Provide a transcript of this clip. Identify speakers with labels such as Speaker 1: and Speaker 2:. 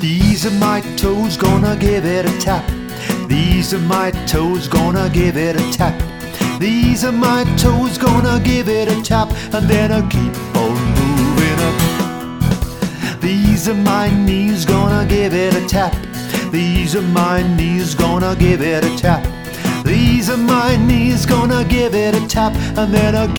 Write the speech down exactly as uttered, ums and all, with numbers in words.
Speaker 1: These are my toes, gonna give it a tap. These are my toes, gonna give it a tap. These are my toes, gonna give it a tap, and then I keep on moving up. These are my knees, gonna give it a tap. These are my knees, gonna give it a tap. These are my knees, gonna give it a tap, and then I